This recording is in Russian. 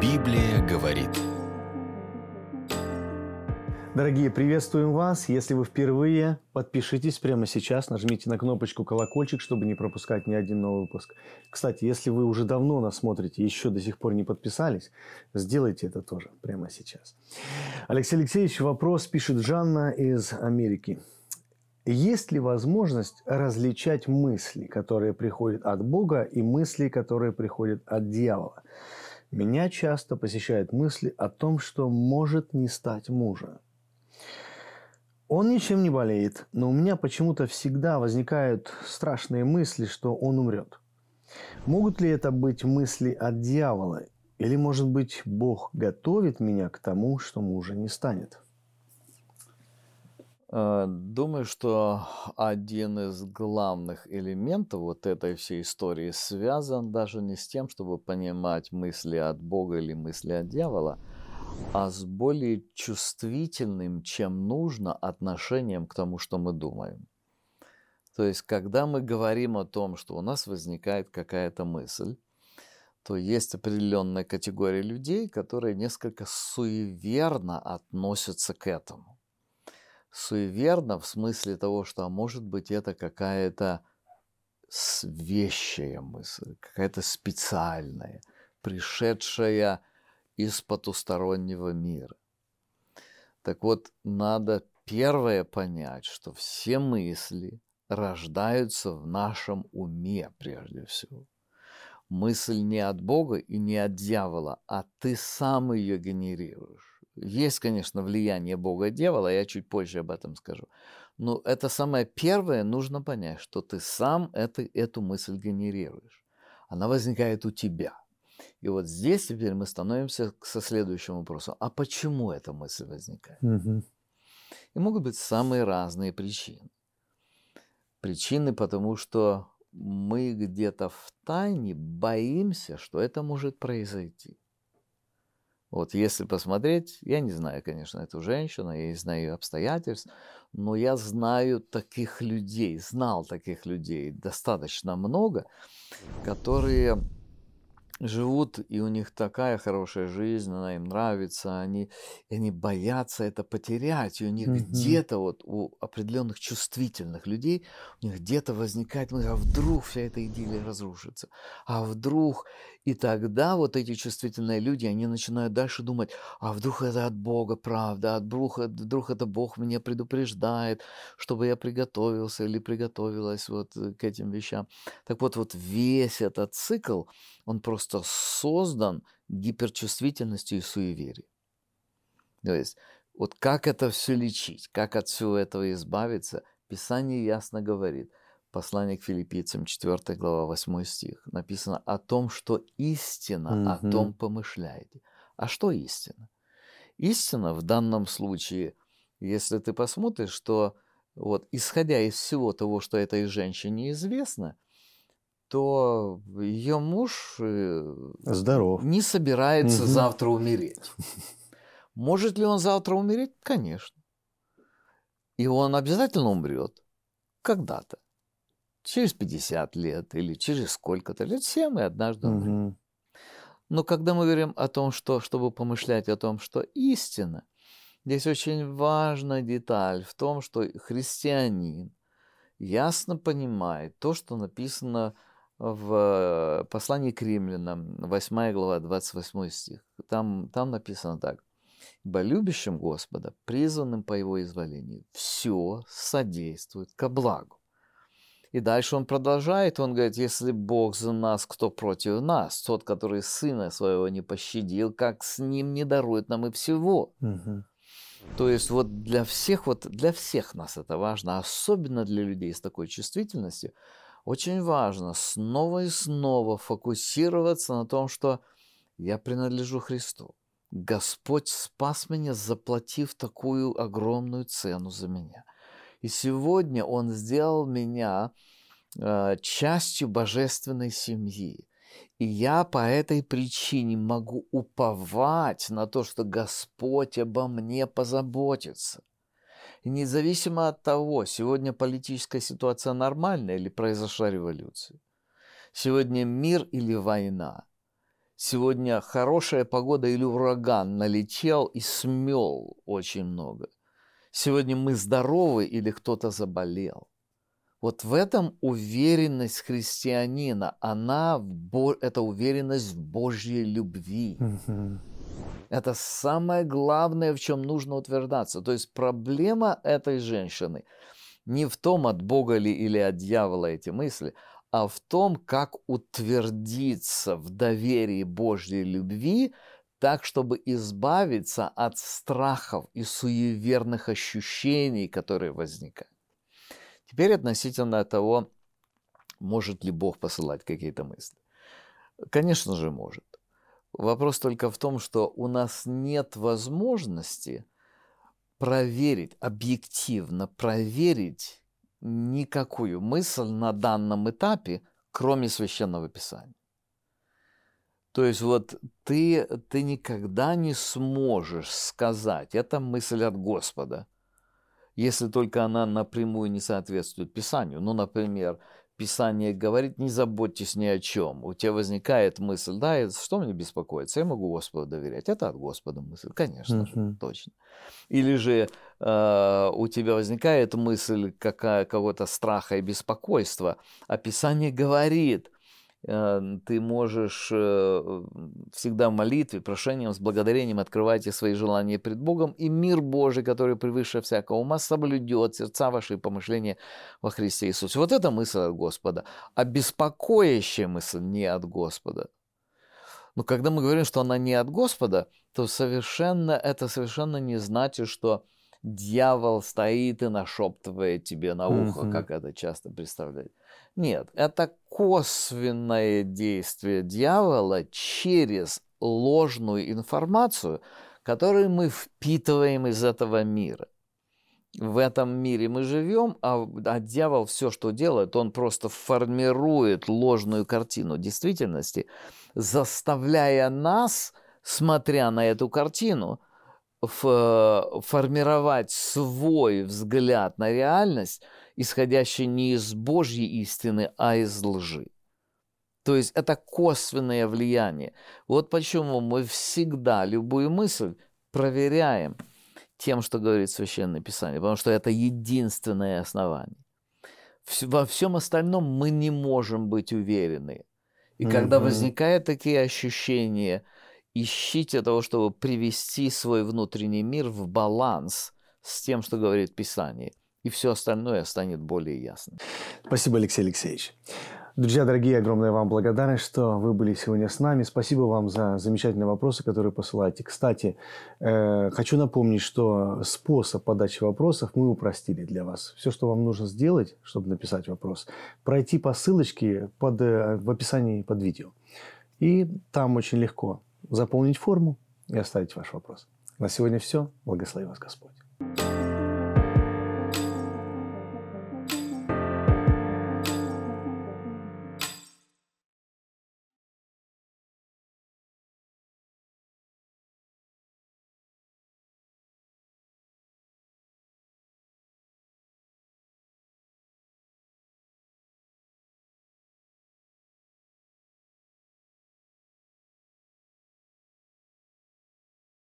Библия говорит. Дорогие, приветствуем вас. Если вы впервые, подпишитесь прямо сейчас, нажмите на кнопочку колокольчик, чтобы не пропускать ни один новый выпуск. Кстати, если вы уже давно нас смотрите и еще до сих пор не подписались, сделайте это тоже прямо сейчас. Алексей Алексеевич, вопрос пишет Жанна из Америки. Есть ли возможность различать мысли, которые приходят от Бога, и мысли, которые приходят от дьявола? Меня часто посещают мысли о том, что может не стать мужа. Он ничем не болеет, но у меня почему-то всегда возникают страшные мысли, что он умрет. Могут ли это быть мысли от дьявола? Или, может быть, Бог готовит меня к тому, что мужа не станет? Думаю, что один из главных элементов вот этой всей истории связан даже не с тем, чтобы понимать мысли от Бога или мысли от дьявола, а с более чувствительным, чем нужно, отношением к тому, что мы думаем. То есть, когда мы говорим о том, что у нас возникает какая-то мысль, то есть определенная категория людей, которые несколько суеверно относятся к этому. Суеверно в смысле того, что, может быть, это какая-то вещая мысль, какая-то специальная, пришедшая из потустороннего мира. Так вот, надо первое понять, что все мысли рождаются в нашем уме прежде всего. Мысль не от Бога и не от дьявола, а ты сам ее генерируешь. Есть, конечно, влияние Бога и дьявола, я чуть позже об этом скажу. Но это самое первое, нужно понять, что ты сам эту мысль генерируешь. Она возникает у тебя. И вот здесь теперь мы становимся со следующим вопросом. А почему эта мысль возникает? И могут быть самые разные причины. Причины, потому что мы где-то втайне боимся, что это может произойти. Вот если посмотреть, я не знаю, конечно, эту женщину, я не знаю ее обстоятельств, но я знаю таких людей, знал таких людей достаточно много, которые живут, и у них такая хорошая жизнь, она им нравится, они боятся это потерять, и у них где-то вот у определенных чувствительных людей, у них где-то возникает мысль, а вдруг вся эта идиллия разрушится, а вдруг, и тогда вот эти чувствительные люди, они начинают дальше думать, а вдруг это от Бога правда, а вдруг это Бог меня предупреждает, чтобы я приготовился или приготовилась вот к этим вещам. Так вот весь этот цикл, он просто создан гиперчувствительностью и суеверием. То есть, вот как это все лечить, как от всего этого избавиться, Писание ясно говорит. Послание к Филиппийцам, 4 глава, 8 стих. Написано о том, что истина, о том помышляете. А что истина? Истина в данном случае, если ты посмотришь, что вот исходя из всего того, что этой женщине известно, то ее муж Здоров. не собирается завтра умереть. Может ли он завтра умереть? Конечно. И он обязательно умрет когда-то. Через 50 лет или через сколько-то лет. Все мы однажды умрем. Но когда мы говорим о том, что, чтобы помышлять о том, что истина, здесь очень важная деталь в том, что христианин ясно понимает то, что написано в послании к римлянам, 8 глава, 28 стих. Там написано так. «Ибо любящим Господа, призванным по Его изволению, все содействует ко благу». И дальше он продолжает, он говорит, если Бог за нас, кто против нас? Тот, который Сына Своего не пощадил, как с Ним не дарует нам и всего. То есть вот для всех нас это важно, особенно для людей с такой чувствительностью, очень важно снова и снова фокусироваться на том, что я принадлежу Христу. Господь спас меня, заплатив такую огромную цену за меня. И сегодня Он сделал меня частью божественной семьи. И я по этой причине могу уповать на то, что Господь обо мне позаботится. И независимо от того, сегодня политическая ситуация нормальная или произошла революция, сегодня мир или война, Сегодня хорошая погода или ураган налетел и смел очень много. Сегодня мы здоровы или кто-то заболел. Вот в этом уверенность христианина, это уверенность в Божьей любви. Это самое главное, в чем нужно утверждаться. То есть проблема этой женщины не в том, от Бога ли или от дьявола эти мысли, а в том, как утвердиться в доверии Божьей любви, так, чтобы избавиться от страхов и суеверных ощущений, которые возникают. Теперь относительно того, может ли Бог посылать какие-то мысли. Конечно же, может. Вопрос только в том, что у нас нет возможности проверить, объективно проверить никакую мысль на данном этапе, кроме Священного Писания. То есть вот ты никогда не сможешь сказать, это мысль от Господа, если только она напрямую не соответствует Писанию. Ну, например, Писание говорит, не заботьтесь ни о чем. У тебя возникает мысль, да, что мне беспокоиться, я могу Господу доверять. Это от Господа мысль, конечно же, точно. Или же у тебя возникает мысль какого-то страха и беспокойства, а Писание говорит, ты можешь всегда в молитве, прошением, с благодарением открывайте свои желания пред Богом, и мир Божий, который превыше всякого ума, соблюдет сердца ваши и помышления во Христе Иисусе. Вот это мысль от Господа. А беспокоящая мысль не от Господа. Но когда мы говорим, что она не от Господа, то это совершенно не значит, что дьявол стоит и нашептывает тебе на ухо, как это часто представляют. Нет, это косвенное действие дьявола через ложную информацию, которую мы впитываем из этого мира. В этом мире мы живем, а дьявол все, что делает, он просто формирует ложную картину действительности, заставляя нас, смотря на эту картину, формировать свой взгляд на реальность, исходящий не из Божьей истины, а из лжи. То есть это косвенное влияние. Вот почему мы всегда любую мысль проверяем тем, что говорит Священное Писание, потому что это единственное основание. Во всем остальном мы не можем быть уверены. И когда возникают такие ощущения, ищите того, чтобы привести свой внутренний мир в баланс с тем, что говорит Писание, и все остальное станет более ясным. Спасибо, Алексей Алексеевич. Друзья дорогие, огромная вам благодарность, что вы были сегодня с нами. Спасибо вам за замечательные вопросы, которые посылаете. Кстати, хочу напомнить, что способ подачи вопросов мы упростили для вас. Все, что вам нужно сделать, чтобы написать вопрос, пройти по ссылочке в описании под видео. И там очень легко заполнить форму и оставить ваш вопрос. На сегодня все. Благослови вас Господь.